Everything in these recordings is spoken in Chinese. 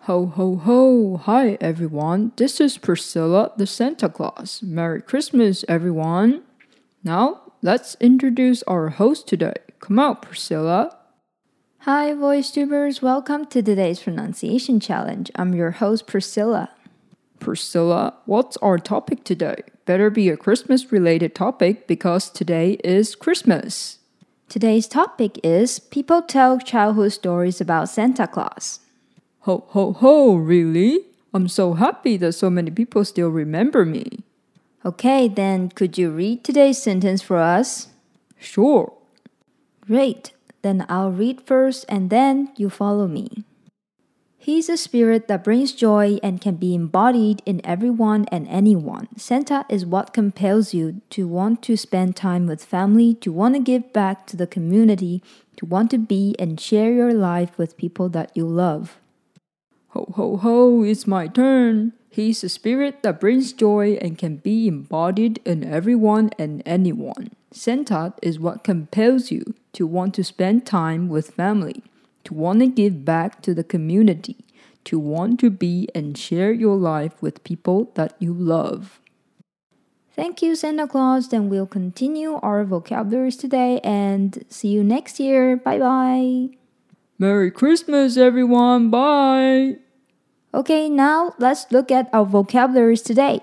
Ho, ho, ho! Hi, everyone. This is Priscilla, the Santa Claus. Merry Christmas, everyone. Now, let's introduce our host today. Come out, Priscilla. Hi, VoiceTubers. Welcome to today's pronunciation challenge. I'm your host, Priscilla. Priscilla, what's our topic today? Better be a Christmas-related topic because today is Christmas. Today's topic is people tell childhood stories about Santa Claus. Ho, ho, ho, really? I'm so happy that so many people still remember me. Okay, then could you read today's sentence for us? Sure. Great. Then I'll read first and then you follow me. He's a spirit that brings joy and can be embodied in everyone and anyone. Santa is what compels you to want to spend time with family, to want to give back to the community, to want to be and share your life with people that you love. Ho, ho, ho, it's my turn. He's a spirit that brings joy and can be embodied in everyone and anyone. Santa is what compels you to want to spend time with family, to want to give back to the community, to want to be and share your life with people that you love. Thank you, Santa Claus. Then we'll continue our vocabularies today and see you next year. Bye-bye. Merry Christmas, everyone. Bye. Okay, now let's look at our vocabularies today.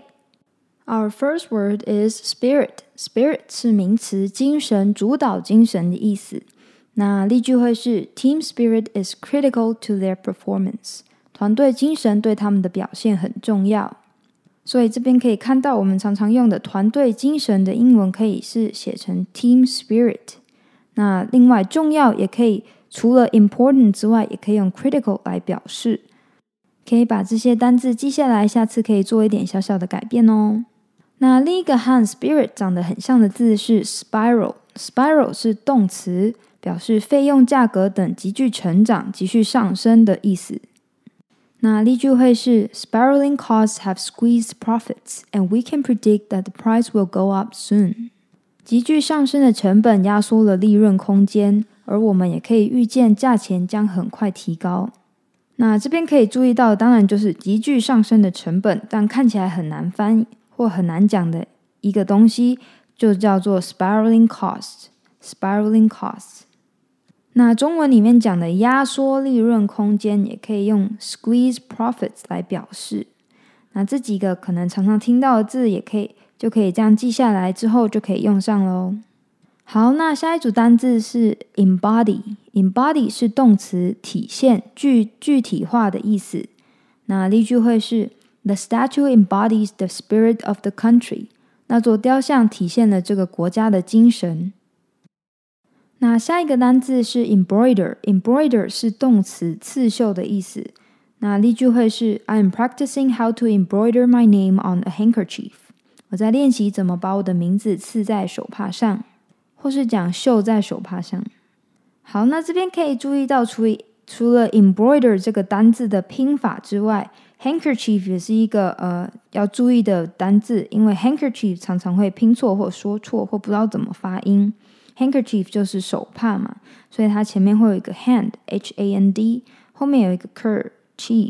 Our first word is spirit. Spirit 是名词，精神、主导精神的意思。那例句会是 Team spirit is critical to their performance. 团队精神对他们的表现很重要。所以这边可以看到我们常常用的团队精神的英文可以是写成 Team spirit. 那另外重要也可以除了 important 之外也可以用 critical 来表示。可以把这些单字记下来，下次可以做一点小小的改变哦。那另一个和 spirit 长得很像的字是 spiral。spiral 是动词，表示费用、价格等急剧成长、急剧上升的意思。那例句会是 Spiraling costs have squeezed profits, and we can predict that the price will go up soon. 急剧上升的成本压缩了利润空间，而我们也可以预见价钱将很快提高。那这边可以注意到，当然就是急剧上升的成本，但看起来很难翻或很难讲的一个东西，就叫做 spiraling costs。spiraling costs。那中文里面讲的压缩利润空间，也可以用 squeeze profits 来表示。那这几个可能常常听到的字，就可以这样记下来，之后就可以用上咯。好，那下一组单字是 embody。embody 是动词，体现、具体化的意思。那例句会是 The statue embodies the spirit of the country. 那座雕像体现了这个国家的精神。那下一个单字是 embroider。embroider 是动词，刺绣的意思。那例句会是 I am practicing how to embroider my name on a handkerchief. 我在练习怎么把我的名字刺在手帕上。或是讲绣在手帕上。好，那这边可以注意到除了 embroider 这个单字的拼法之外， handkerchief 也是一个要注意的单字，因为 handkerchief 常常会拼错或说错或不知道怎么发音。handkerchief 就是手帕嘛，所以它前面会有一个 hand H-A-N-D， 后面有一个 ker chief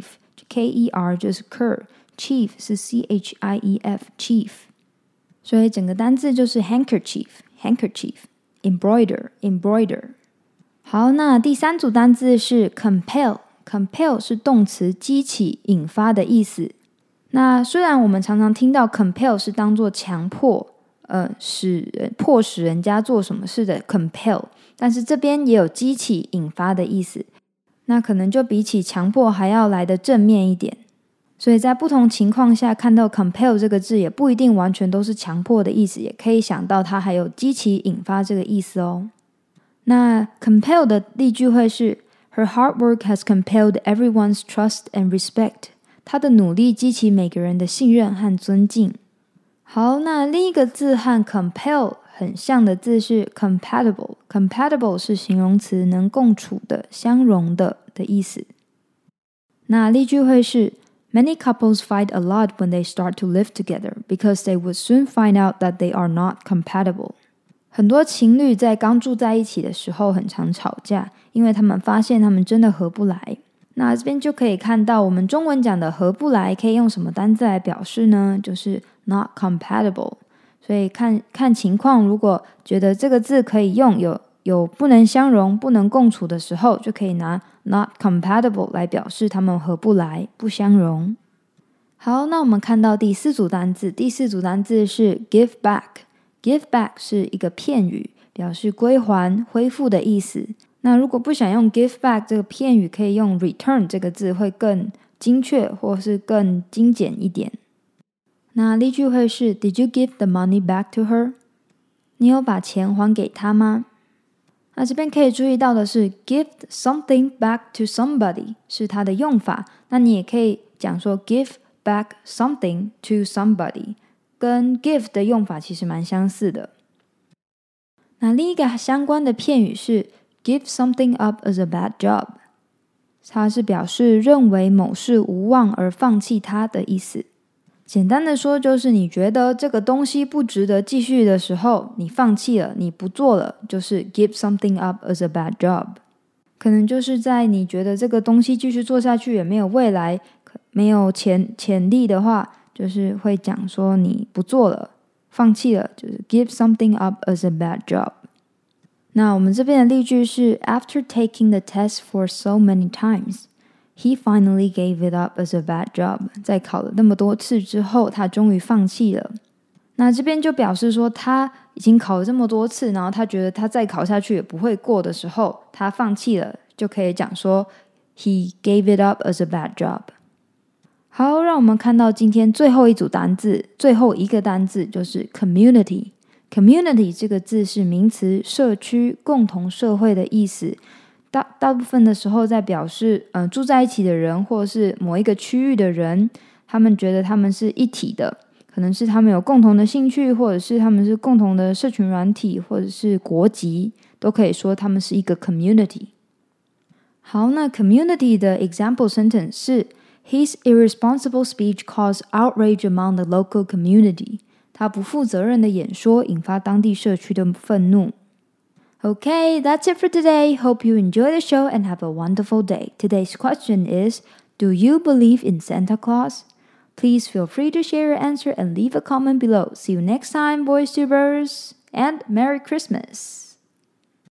K-E-R 就是 ker， chief 是 C-H-I-E-F chief， 所以整个单字就是 handkerchief embroider。好，那第三组单字是 compel 是动词，激起、引发的意思。那虽然我们常常听到 compel 是当作强迫迫使人家做什么事的 compel， 但是这边也有激起、引发的意思，那可能就比起强迫还要来得正面一点。所以在不同情况下看到 compel 这个字也不一定完全都是强迫的意思，也可以想到它还有激起引发这个意思哦。那 compel 的例句会是 Her hard work has compelled everyone's trust and respect. 她的努力激起每个人的信任和尊敬。好，那另一个字和 compel 很像的字是 compatible 是形容词，能共处的、相容的意思。那例句会是Many couples fight a lot when they start to live together because they would soon find out that they are not compatible. 很多情侣在刚住在一起的时候很常吵架，因为他们发现他们真的合不来。 那这边就可以看到我们中文讲的合不来可以用什么单字来表示呢？就是 not compatible。所以看情况，如果觉得这个字可以用，有不能相容、不能共处的时候，就可以拿 not compatible 来表示它们合不来、不相容。好，那我们看到第四组单字，第四组单字是 give back。give back 是一个片语，表示归还、恢复的意思。那如果不想用 give back 这个片语，可以用 return 这个字，会更精确或是更精简一点。那例句会是 Did you give the money back to her？ 你有把钱还给她吗？那这边可以注意到的是 give something back to somebody 是它的用法，那你也可以讲说 give back something to somebody， 跟 give 的用法其实蛮相似的。那另一个相关的片语是 give something up as a bad job， 它是表示认为某事无望而放弃它的意思。简单的说，就是你觉得这个东西不值得继续的时候，你放弃了，你不做了，就是 give something up as a bad job。 可能就是在你觉得这个东西继续做下去也没有未来，没有潜力的话，就是会讲说你不做了，放弃了，就是 give something up as a bad job。 那我们这边的例句是 After taking the test for so many times，He finally gave it up as a bad job。 在考了那么多次之后，他终于放弃了。那这边就表示说，他已经考了这么多次，然后他觉得他再考下去也不会过的时候，他放弃了，就可以讲说 He gave it up as a bad job。 好，让我们看到今天最后一组单字，最后一个单字就是 community。community 这个字是名词，社区、共同社会的意思。大部分的时候在表示住在一起的人，或者是某一个区域的人，他们觉得他们是一体的，可能是他们有共同的兴趣，或者是他们是共同的社群软体，或者是国籍，都可以说他们是一个 community。 好，那 community 的 example sentence 是 His irresponsible speech caused outrage among the local community。 他不负责任的演说引发当地社区的愤怒。Okay, that's it for today. Hope you enjoy the show and have a wonderful day. Today's question is, do you believe in Santa Claus? Please feel free to share your answer and leave a comment below. See you next time, boys tubers, and Merry Christmas!